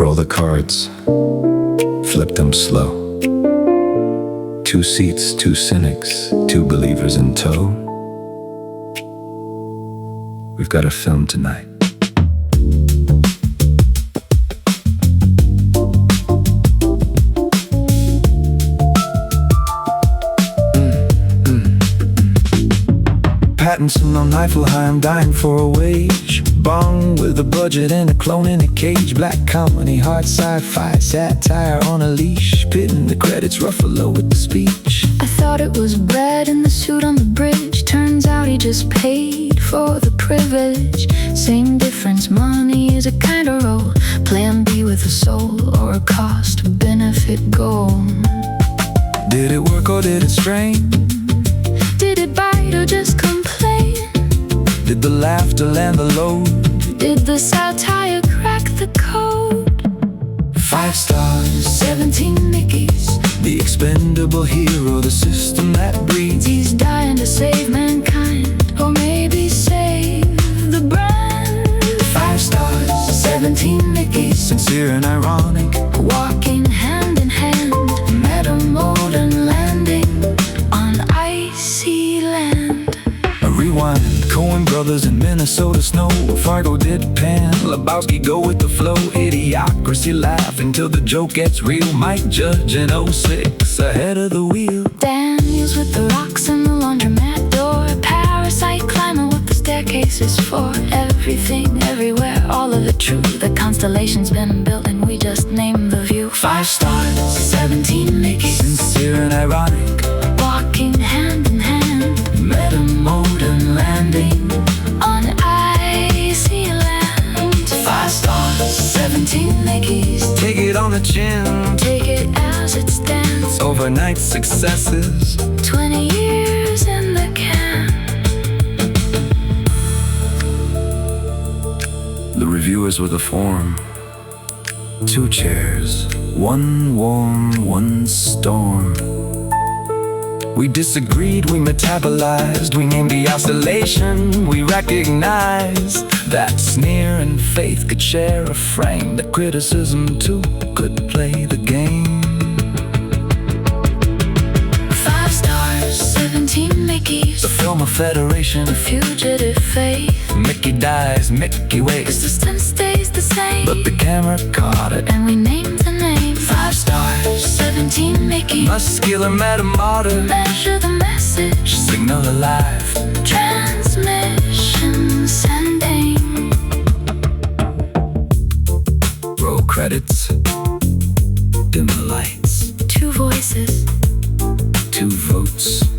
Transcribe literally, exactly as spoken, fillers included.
Roll the cards, flip them slow. Two seats, two cynics, two believers in tow. We've got a film tonight. Pattinson on Niflheim, dying for a wage. Bong with a budget and a clone in a cage. Black comedy, hard sci-fi, satire on a leash. Pitting the credits, Ruffalo with the speech. I thought it was bread in the suit on the bridge. Turns out he just paid for the privilege. Same difference, money is a kind of role. Plan B with a soul or a cost-benefit goal. Did it work or did it strain? Did it bite or just complain? Did the laughter land the load? Did the satire crack the code? Five stars, seventeen Mickeys. the expendable hero, the system that breeds. He's dying to save mankind, or maybe save the brand. Five stars, seventeen Mickeys, sincere and ironic, walking hand in hand. Meta modern landing on icy land. a rewind. Coen Brothers in Minnesota snow. Fargo did Pan, Lebowski go with the flow. Idiocracy laugh until the joke gets real. Mike Judge in oh six, ahead of the wheel. Daniels with the rocks and the laundromat door. Parasite climbing what the staircase is for. Everything, everywhere, all of it true. The constellation's been built and we just name the view. Five stars, seventeen Mickeys, sincere and ironic, walking hand in hand. meta modern landing On icy land. Five stars, seventeen Mickeys, take it on the chin. take it as it stands. Overnight successes, Twenty years in the can. the reviewers were the form. Two chairs, one warm, one storm. We disagreed, we metabolized, we named the oscillation. We recognized that sneer and faith could share a frame, that criticism too could play the game. Five stars, seventeen Mickeys, The film of federation, a fugitive faith. Mickey dies, Mickey The waits, system stays the same, but the camera caught it. and we named the name. Five stars, seventeen Mickeys, muscular metamotor, measure the message. signal alive. Transmission sending. Roll credits, dim the lights, Two voices, two votes.